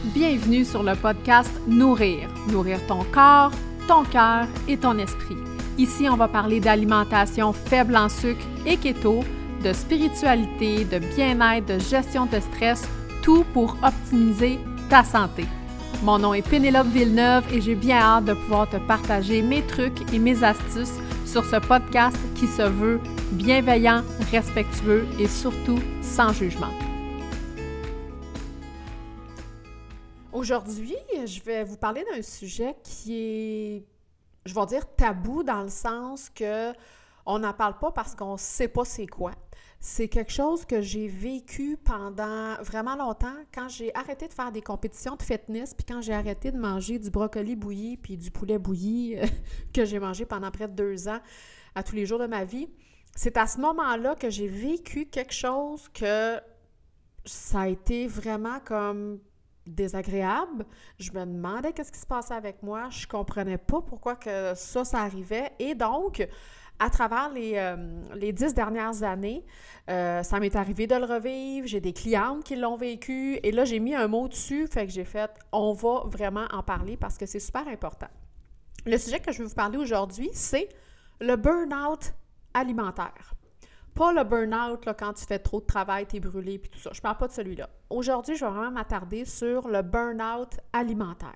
Bienvenue sur le podcast Nourrir. Nourrir ton corps, ton cœur et ton esprit. Ici, on va parler d'alimentation faible en sucre et keto, de spiritualité, de bien-être, de gestion de stress, tout pour optimiser ta santé. Mon nom est Pénélope Villeneuve et j'ai bien hâte de pouvoir te partager mes trucs et mes astuces sur ce podcast qui se veut bienveillant, respectueux et surtout sans jugement. Aujourd'hui, je vais vous parler d'un sujet qui est, je vais dire, tabou dans le sens que on n'en parle pas parce qu'on ne sait pas c'est quoi. C'est quelque chose que j'ai vécu pendant vraiment longtemps quand j'ai arrêté de faire des compétitions de fitness puis quand j'ai arrêté de manger du brocoli bouilli puis du poulet bouilli que j'ai mangé pendant près de 2 ans à tous les jours de ma vie. C'est à ce moment-là que j'ai vécu quelque chose que ça a été vraiment comme désagréable. Je me demandais qu'est-ce qui se passait avec moi. Je comprenais pas pourquoi que ça arrivait. Et donc, à travers les 10 dernières années, ça m'est arrivé de le revivre. J'ai des clientes qui l'ont vécu. Et là, j'ai mis un mot dessus. Fait que j'ai fait, on va vraiment en parler parce que c'est super important. Le sujet que je vais vous parler aujourd'hui, c'est le burn-out alimentaire. Pas le burn-out là, quand tu fais trop de travail, t'es brûlé puis tout ça. Je parle pas de celui-là. Aujourd'hui, je vais vraiment m'attarder sur le burn-out alimentaire.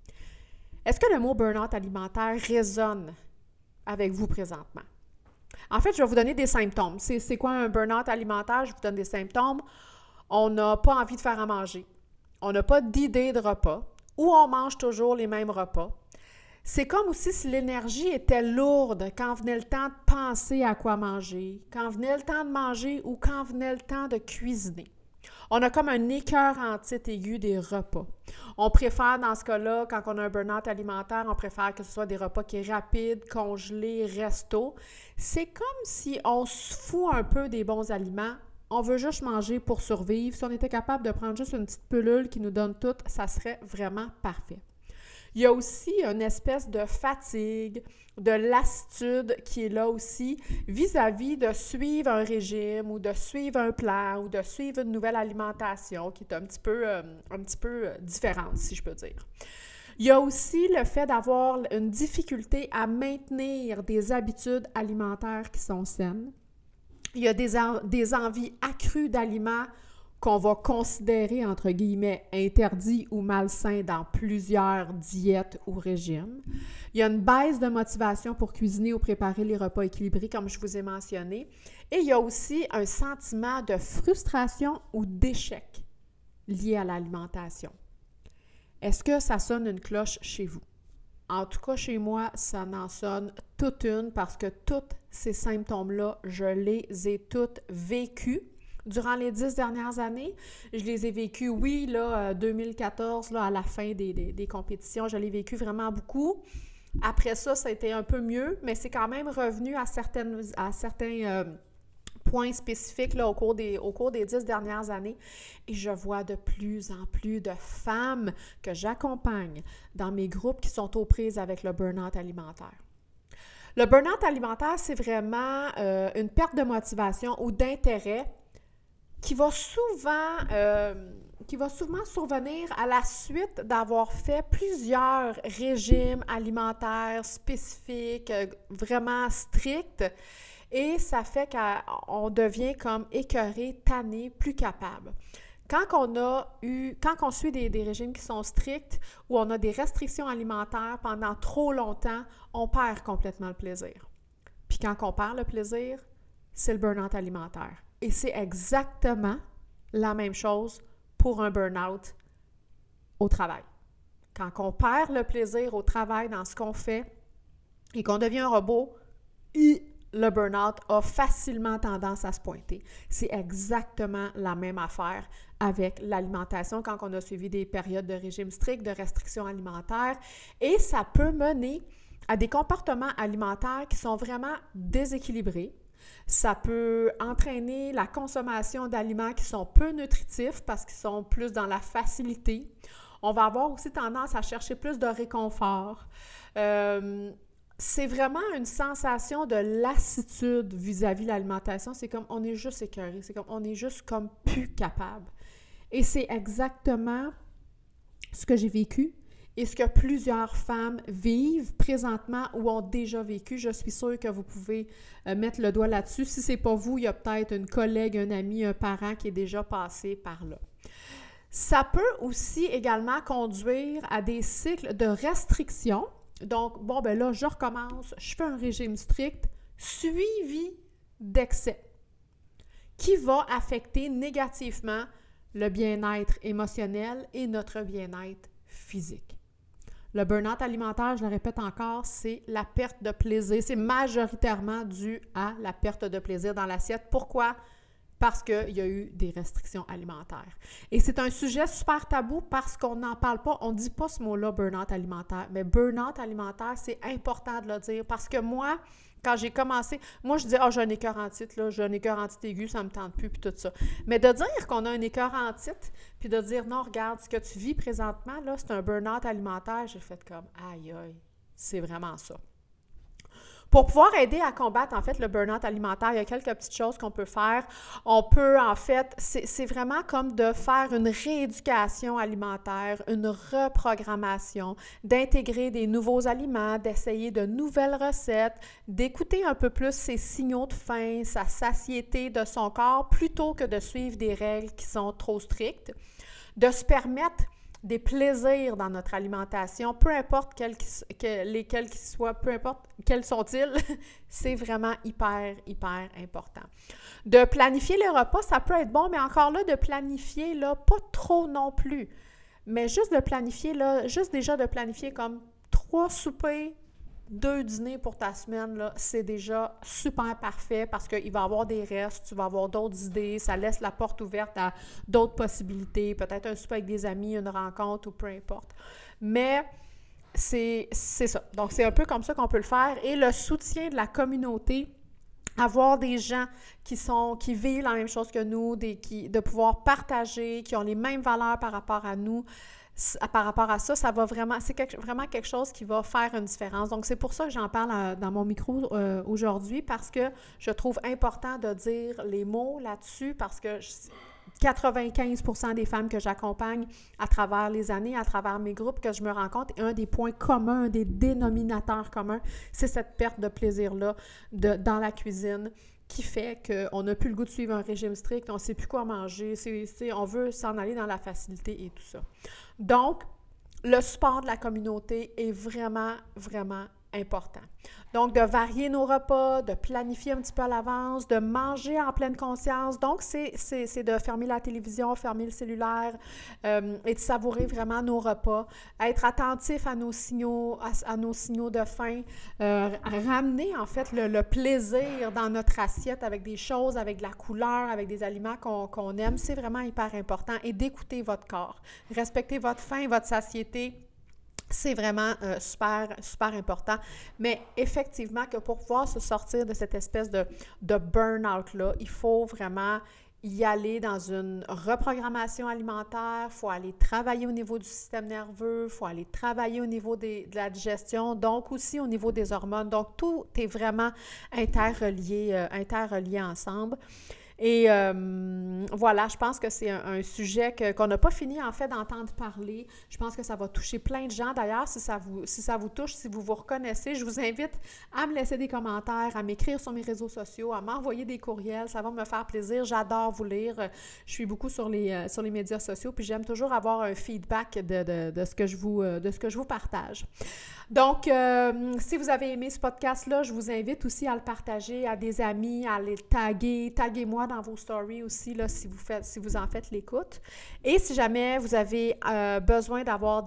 Est-ce que le mot burn-out alimentaire résonne avec vous présentement? En fait, je vais vous donner des symptômes. C'est quoi un burn-out alimentaire? Je vous donne des symptômes. On n'a pas envie de faire à manger. On n'a pas d'idée de repas. Ou on mange toujours les mêmes repas. C'est comme aussi si l'énergie était lourde quand venait le temps de penser à quoi manger, quand venait le temps de manger ou quand venait le temps de cuisiner. On a comme un écœur en titre aigu des repas. On préfère, dans ce cas-là, quand on a un burn-out alimentaire, on préfère que ce soit des repas qui est rapide, congelés, resto. C'est comme si on se fout un peu des bons aliments. On veut juste manger pour survivre. Si on était capable de prendre juste une petite pilule qui nous donne tout, ça serait vraiment parfait. Il y a aussi une espèce de fatigue, de lassitude qui est là aussi vis-à-vis de suivre un régime ou de suivre un plan ou de suivre une nouvelle alimentation qui est un petit peu différente, si je peux dire. Il y a aussi le fait d'avoir une difficulté à maintenir des habitudes alimentaires qui sont saines. Il y a des envies accrues d'aliments qu'on va considérer, entre guillemets, interdits ou malsains dans plusieurs diètes ou régimes. Il y a une baisse de motivation pour cuisiner ou préparer les repas équilibrés, comme je vous ai mentionné. Et il y a aussi un sentiment de frustration ou d'échec lié à l'alimentation. Est-ce que ça sonne une cloche chez vous? En tout cas, chez moi, ça en sonne toute une parce que tous ces symptômes-là, je les ai toutes vécus. Durant les 10 dernières années, je les ai vécus, oui, là, 2014, là, à la fin des compétitions, je l'ai vécu vraiment beaucoup. Après ça, ça a été un peu mieux, mais c'est quand même revenu à certains points spécifiques là, au cours des 10 dernières années. Et je vois de plus en plus de femmes que j'accompagne dans mes groupes qui sont aux prises avec le burn-out alimentaire. Le burn-out alimentaire, c'est vraiment une perte de motivation ou d'intérêt qui va souvent survenir à la suite d'avoir fait plusieurs régimes alimentaires spécifiques, vraiment stricts, et ça fait qu'on devient comme écœuré, tanné, plus capable. Quand on suit des régimes qui sont stricts ou on a des restrictions alimentaires pendant trop longtemps, on perd complètement le plaisir. Puis quand on perd le plaisir, c'est le burn-out alimentaire. Et c'est exactement la même chose pour un burn-out au travail. Quand on perd le plaisir au travail dans ce qu'on fait et qu'on devient un robot, le burn-out a facilement tendance à se pointer. C'est exactement la même affaire avec l'alimentation quand on a suivi des périodes de régime strict, de restrictions alimentaires. Et ça peut mener à des comportements alimentaires qui sont vraiment déséquilibrés. Ça peut entraîner la consommation d'aliments qui sont peu nutritifs parce qu'ils sont plus dans la facilité. On va avoir aussi tendance à chercher plus de réconfort. C'est vraiment une sensation de lassitude vis-à-vis de l'alimentation. C'est comme on est juste écœuré, c'est comme on est juste comme plus capable. Et c'est exactement ce que j'ai vécu et ce que plusieurs femmes vivent présentement ou ont déjà vécu. Je suis sûre que vous pouvez mettre le doigt là-dessus. Si ce n'est pas vous, il y a peut-être une collègue, un ami, un parent qui est déjà passé par là. Ça peut aussi également conduire à des cycles de restriction. Donc, bon, ben là, je recommence, je fais un régime strict, suivi d'excès, qui va affecter négativement le bien-être émotionnel et notre bien-être physique. Le burn-out alimentaire, je le répète encore, c'est la perte de plaisir. C'est majoritairement dû à la perte de plaisir dans l'assiette. Pourquoi? Parce qu'il y a eu des restrictions alimentaires. Et c'est un sujet super tabou parce qu'on n'en parle pas, on ne dit pas ce mot-là, burn-out alimentaire. Mais burn-out alimentaire, c'est important de le dire parce que moi, quand j'ai commencé, moi je dis « Ah, j'ai un écœur en titre, là, j'ai un écœur en titre aigu, ça ne me tente plus, puis tout ça. » Mais de dire qu'on a un écœur en titre, puis de dire « Non, regarde, ce que tu vis présentement, là, c'est un burn-out alimentaire », j'ai fait comme « Aïe, aïe, c'est vraiment ça. » Pour pouvoir aider à combattre, en fait, le burn-out alimentaire, il y a quelques petites choses qu'on peut faire. On peut, en fait, c'est vraiment comme de faire une rééducation alimentaire, une reprogrammation, d'intégrer des nouveaux aliments, d'essayer de nouvelles recettes, d'écouter un peu plus ses signaux de faim, sa satiété de son corps, plutôt que de suivre des règles qui sont trop strictes, de se permettre des plaisirs dans notre alimentation, peu importe lesquels qu'ils soient, peu importe quels sont-ils, c'est vraiment hyper, hyper important. De planifier les repas, ça peut être bon, mais encore là, de planifier, là, pas trop non plus, mais juste de planifier, là, juste déjà de planifier comme 3 soupers, 2 dîners pour ta semaine, là, c'est déjà super parfait parce qu'il va y avoir des restes, tu vas avoir d'autres idées, ça laisse la porte ouverte à d'autres possibilités, peut-être un souper avec des amis, une rencontre ou peu importe. Mais c'est ça. Donc, c'est un peu comme ça qu'on peut le faire. Et le soutien de la communauté, avoir des gens qui vivent la même chose que nous, de pouvoir partager, qui ont les mêmes valeurs par rapport à nous, par rapport à ça, ça va vraiment, vraiment quelque chose qui va faire une différence. Donc, c'est pour ça que j'en parle dans mon micro aujourd'hui, parce que je trouve important de dire les mots là-dessus, parce que 95% des femmes que j'accompagne à travers les années, à travers mes groupes que je me rends compte, et un des points communs, un des dénominateurs communs, c'est cette perte de plaisir-là dans la cuisine, qui fait qu'on n'a plus le goût de suivre un régime strict, on ne sait plus quoi manger, on veut s'en aller dans la facilité et tout ça. Donc, le support de la communauté est vraiment, vraiment important. Donc, de varier nos repas, de planifier un petit peu à l'avance, de manger en pleine conscience. Donc, c'est de fermer la télévision, fermer le cellulaire et de savourer vraiment nos repas. Être attentif à nos signaux, à nos signaux de faim. Ramener, en fait, le plaisir dans notre assiette avec des choses, avec de la couleur, avec des aliments qu'on aime. C'est vraiment hyper important. Et d'écouter votre corps. Respecter votre faim, votre satiété. C'est vraiment super, super important. Mais effectivement, que pour pouvoir se sortir de cette espèce de burn-out-là, il faut vraiment y aller dans une reprogrammation alimentaire, il faut aller travailler au niveau du système nerveux, il faut aller travailler au niveau de la digestion, donc aussi au niveau des hormones. Donc, tout est vraiment interrelié ensemble. Et voilà, je pense que c'est un sujet qu'on n'a pas fini en fait d'entendre parler. Je pense que ça va toucher plein de gens. D'ailleurs, si ça vous touche, si vous vous reconnaissez, je vous invite à me laisser des commentaires, à m'écrire sur mes réseaux sociaux, à m'envoyer des courriels. Ça va me faire plaisir. J'adore vous lire. Je suis beaucoup sur les médias sociaux, puis j'aime toujours avoir un feedback de ce que je vous partage. Donc, si vous avez aimé ce podcast-là, je vous invite aussi à le partager à des amis, à les taguer. Taguez-moi dans vos stories aussi, là, si vous en faites l'écoute. Et si jamais vous avez besoin d'avoir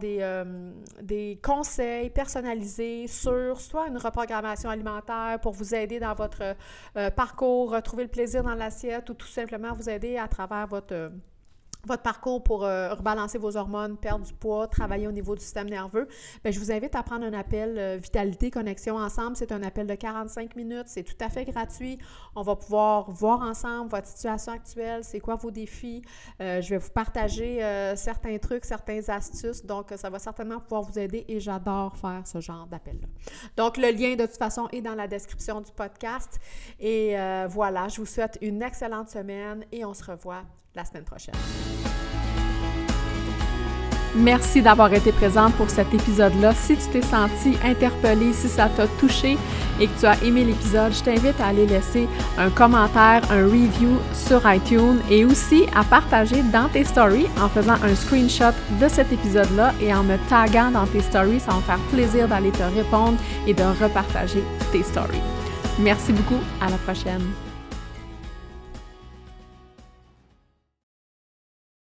des conseils personnalisés sur soit une reprogrammation alimentaire pour vous aider dans votre parcours, retrouver le plaisir dans l'assiette ou tout simplement vous aider à travers votre parcours pour rebalancer vos hormones, perdre du poids, travailler au niveau du système nerveux, bien, je vous invite à prendre un appel Vitalité Connexion ensemble. C'est un appel de 45 minutes. C'est tout à fait gratuit. On va pouvoir voir ensemble votre situation actuelle, c'est quoi vos défis. Je vais vous partager certains trucs, certaines astuces. Donc, ça va certainement pouvoir vous aider et j'adore faire ce genre d'appel-là. Donc, le lien, de toute façon, est dans la description du podcast. Et voilà, je vous souhaite une excellente semaine et on se revoit la semaine prochaine. Merci d'avoir été présente pour cet épisode-là. Si tu t'es senti interpellé, si ça t'a touché et que tu as aimé l'épisode, je t'invite à aller laisser un commentaire, un review sur iTunes et aussi à partager dans tes stories en faisant un screenshot de cet épisode-là et en me taguant dans tes stories. Ça va me faire plaisir d'aller te répondre et de repartager tes stories. Merci beaucoup. À la prochaine.